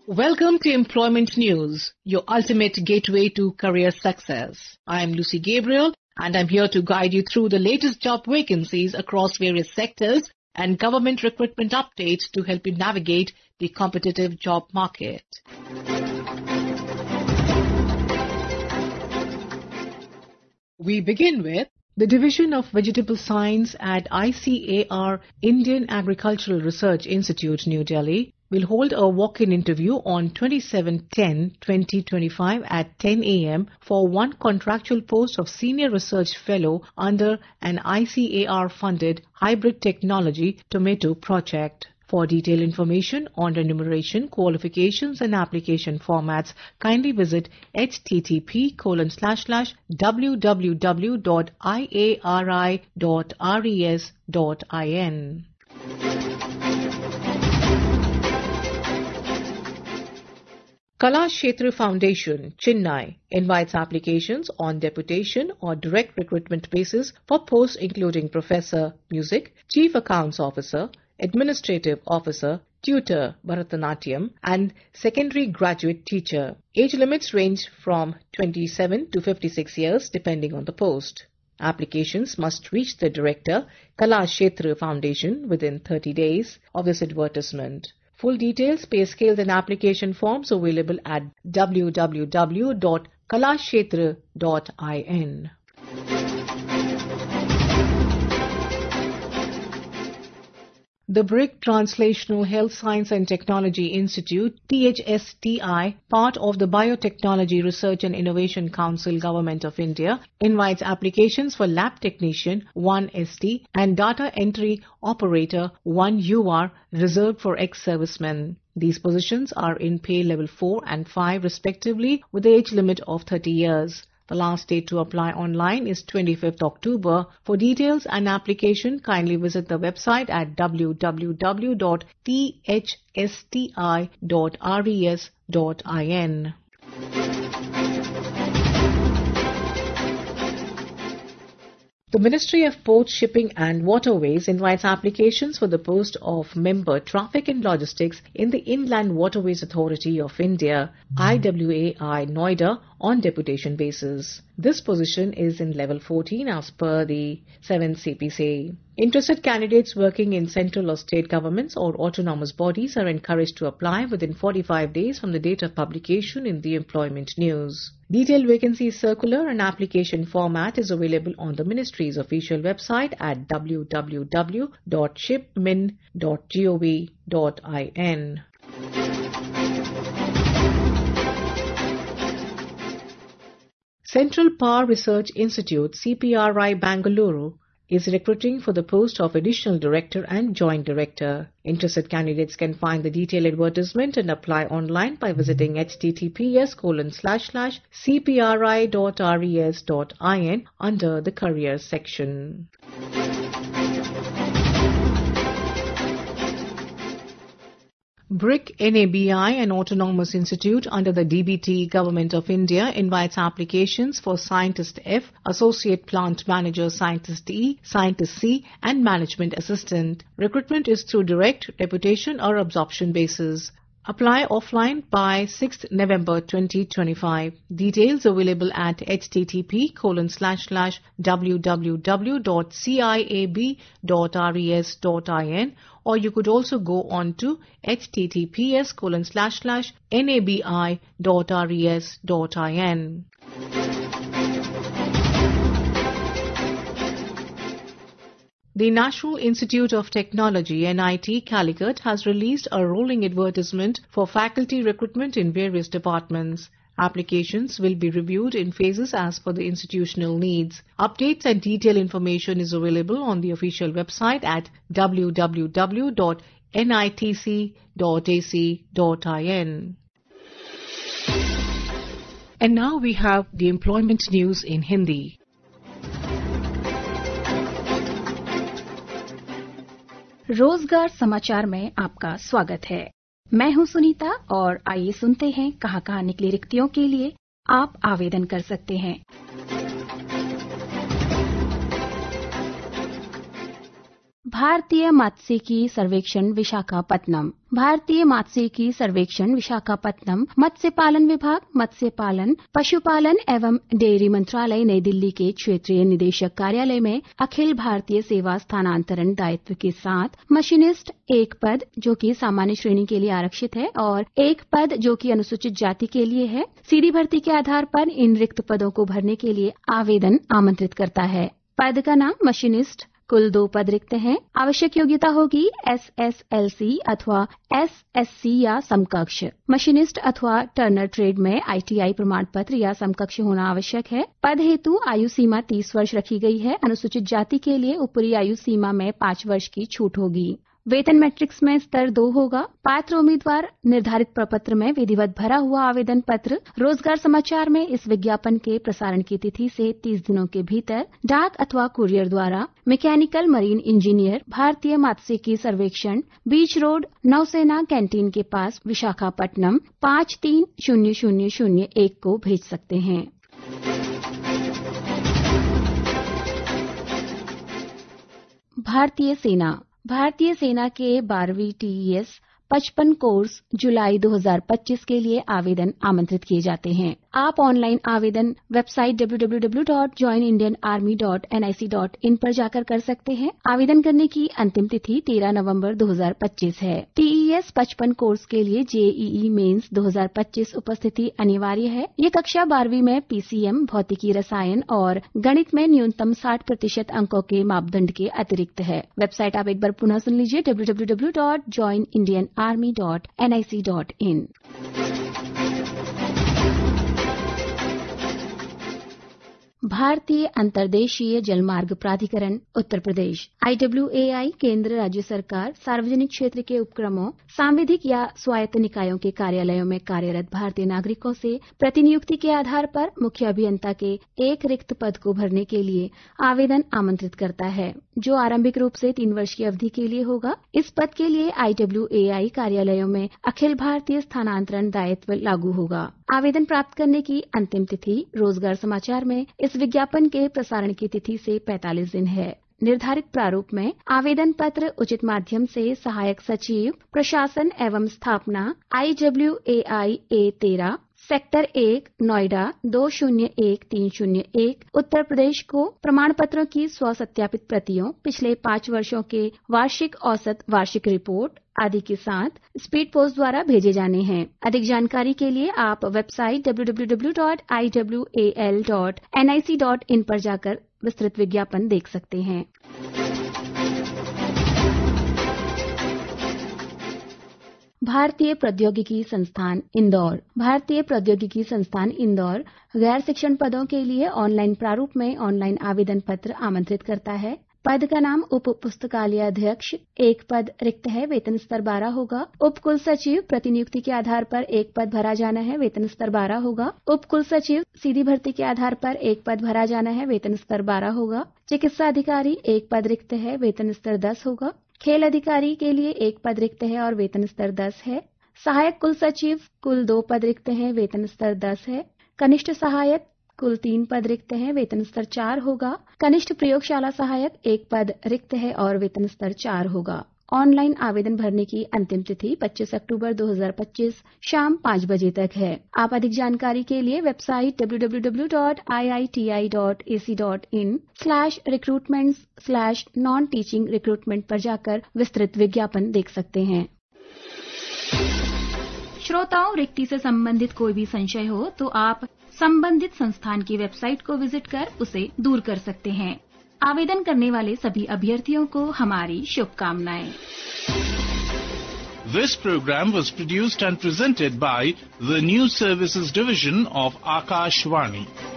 Welcome to Employment News, your ultimate gateway to career success. I am Lucy Gabriel and I'm here to guide you through the latest job vacancies across various sectors and government recruitment updates to help you navigate the competitive job market. We begin with the Division of Vegetable Science at ICAR Indian Agricultural Research Institute, New Delhi, will hold a walk-in interview on 27/10/2025 at 10 a.m. for one contractual post of Senior Research Fellow under an ICAR-funded hybrid technology tomato project. For detailed information on remuneration, qualifications and application formats, kindly visit http://www.iari.res.in. Kalakshetra Foundation, Chennai, invites applications on deputation or direct recruitment basis for posts including Professor, Music, Chief Accounts Officer, Administrative Officer, Tutor, Bharatanatyam, and Secondary Graduate Teacher. Age limits range from 27 to 56 years depending on the post. Applications must reach the Director, Kalakshetra Foundation, within 30 days of this advertisement. Full details, pay scales and application forms available at www.kalakshetra.in. The BRIC Translational Health Science and Technology Institute, THSTI, part of the Biotechnology Research and Innovation Council, Government of India, invites applications for Lab Technician 1ST and Data Entry Operator 1UR reserved for ex-servicemen. These positions are in pay level 4 and 5 respectively with the age limit of 30 years. The last date to apply online is 25th October. For details and application, kindly visit the website at www.thsti.res.in. The Ministry of Ports, Shipping and Waterways invites applications for the post of Member Traffic and Logistics in the Inland Waterways Authority of India, IWAI, Noida, on deputation basis. This position is in level 14 as per the 7th CPC. Interested candidates working in central or state governments or autonomous bodies are encouraged to apply within 45 days from the date of publication in the Employment News. Detailed vacancy circular and application format is available on the Ministry's official website at www.shipmin.gov.in. Central Power Research Institute, CPRI, Bangalore, is recruiting for the post of Additional Director and Joint Director. Interested candidates can find the detailed advertisement and apply online by visiting https://cpri.res.in under the Careers section. BRIC NABI, an autonomous institute under the DBT Government of India, invites applications for Scientist F, Associate Plant Manager, Scientist E, Scientist C and Management Assistant. Recruitment is through direct, deputation or absorption basis. Apply offline by 6th November 2025. Details available at http://www.ciab.res.in, or you could also go on to https://nabi.res.in. The National Institute of Technology, NIT, Calicut, has released a rolling advertisement for faculty recruitment in various departments. Applications will be reviewed in phases as per the institutional needs. Updates and detailed information is available on the official website at www.nitc.ac.in. And now we have the employment news in Hindi. रोजगार समाचार में आपका स्वागत है। मैं हूं सुनीता और आइए सुनते हैं कहां निकली रिक्तियों के लिए आप आवेदन कर सकते हैं। भारतीय मात्स्यिकी सर्वेक्षण विशाखापत्तनम। भारतीय मात्स्यिकी सर्वेक्षण विशाखापत्तनम मत्स्य पालन विभाग, मत्स्य पालन, पशुपालन एवं डेयरी मंत्रालय नई दिल्ली के क्षेत्रीय निदेशक कार्यालय में अखिल भारतीय सेवा स्थानांतरण दायित्व के साथ मशीनिस्ट एक पद जो कि सामान्य श्रेणी के लिए आरक्षित है और एक पद जो कि अनुसूचित जाति के लिए है, सीधी भर्ती के आधार पर इन रिक्त पदों को भरने के लिए आवेदन आमंत्रित करता है। पद का नाम मशीनिस्ट, कुल 2 पद रिक्त हैं। आवश्यक योग्यता होगी SSLC अथवा SSC या समकक्ष। मशीनिस्ट अथवा टर्नर ट्रेड में ITI प्रमाण पत्र या समकक्ष होना आवश्यक है। पद हेतु आयु सीमा 30 वर्ष रखी गई है। अनुसूचित जाति के लिए ऊपरी आयु सीमा में 5 वर्ष की छूट होगी। वेतन मैट्रिक्स में स्तर 2 होगा। पात्र उम्मीदवार निर्धारित प्रपत्र में विधिवत भरा हुआ आवेदन पत्र रोजगार समाचार में इस विज्ञापन के प्रसारण की तिथि से 30 दिनों के भीतर डाक अथवा कुरियर द्वारा मैकेनिकल मरीन इंजीनियर, भारतीय मात्स्यिकी सर्वेक्षण, बीच रोड, नौसेना कैंटीन के पास, विशाखापट्टनम 530001 को भेज सकते हैं। भारतीय सेना। भारतीय सेना के 12वीं TES 55 कोर्स जुलाई 2025 के लिए आवेदन आमंत्रित किए जाते हैं। आप ऑनलाइन आवेदन वेबसाइट www.joinindianarmy.nic.in पर जाकर कर सकते हैं। आवेदन करने की अंतिम तिथि 13 नवंबर 2025 है। TES 55 कोर्स के लिए JEE मेंस 2025 उपस्थिति अनिवार्य है। ये कक्षा 12वीं में PCM, भौतिकी, रसायन और गणित में न्यूनतम 60% अंकों के मापदंड के अतिरिक्त है। वेबसाइट आप एक बार पुनः सुन लीजिए www.joinindianarmy.nic.in। भारतीय अंतर्देशीय जलमार्ग प्राधिकरण उत्तर प्रदेश IWAI केंद्र राज्य सरकार सार्वजनिक क्षेत्र के उपक्रमों, सांविधिक या स्वायत्त निकायों के कार्यालयों में कार्यरत भारतीय नागरिकों से प्रतिनियुक्ति के आधार पर मुख्य अभियंता के एक रिक्त पद को भरने के लिए आवेदन आमंत्रित करता है, जो आरंभिक रूप से 3 वर्ष की अवधि के लिए होगा। इस पद के लिए IWAI कार्यालयों में अखिल भारतीय स्थानांतरण दायित्व लागू होगा। आवेदन प्राप्त करने की अंतिम तिथि रोजगार समाचार में इस विज्ञापन के प्रसारण की तिथि से 45 दिन है। निर्धारित प्रारूप में आवेदन पत्र उचित माध्यम से सहायक सचिव प्रशासन एवं स्थापना IWAI A13 sector 1 Noida 201301 Uttar Pradesh को प्रमाण पत्रों की स्वसत्यापित प्रतियों, पिछले 5 वर्षों के वार्षिक औसत वार्षिक रिपोर्ट आदि के साथ स्पीड पोस्ट द्वारा भेजे जाने हैं। अधिक जानकारी के लिए आप वेबसाइट www.iwal.nic.in पर जाकर विस्तृत विज्ञापन देख सकते हैं। भारतीय प्रौद्योगिकी संस्थान इंदौर। भारतीय प्रौद्योगिकी संस्थान इंदौर गैर शिक्षण पदों के लिए ऑनलाइन प्रारूप में ऑनलाइन आवेदन पत्र आमंत्रित करता है। पद का नाम उप पुस्तकालय अध्यक्ष, एक पद रिक्त है, वेतन स्तर 12 होगा। उप कुल सचिव प्रतिनियुक्ति के आधार पर एक पद भरा जाना है, वेतन स्तर 12 होगा। उप कुल सचिव सीधी भर्ती के आधार पर एक पद भरा जाना है, वेतन स्तर 12 होगा। चिकित्सा अधिकारी एक पद रिक्त है, वेतन स्तर 10 होगा। खेल अधिकारी के लिए एक पद रिक्त है और वेतन स्तर 10 है। सहायक कुल सचिव कुल 2 पद रिक्त हैं, वेतन स्तर 10 है। कनिष्ठ सहायक कुल 3 पद रिक्त हैं, वेतन स्तर 4 होगा। कनिष्ठ प्रयोगशाला सहायक एक पद रिक्त है और वेतन स्तर 4 होगा। ऑनलाइन आवेदन भरने की अंतिम तिथि 25 अक्टूबर 2025 शाम 5 बजे तक है। आप अधिक जानकारी के लिए वेबसाइट www.iiti.ac.in/recruitments/non-teaching recruitment पर जाकर विस्तृत विज्ञापन देख सकते हैं। श्रोताओं, रिक्ति से संबंधित कोई भी संशय हो तो आप संबंधित संस्थान की वेबसाइट को विजिट कर उसे दूर कर सकते हैं। आवेदन करने वाले सभी अभ्यर्थियों को हमारी शुभकामनाएं। This program was produced and presented by the News Services Division of Akashvani.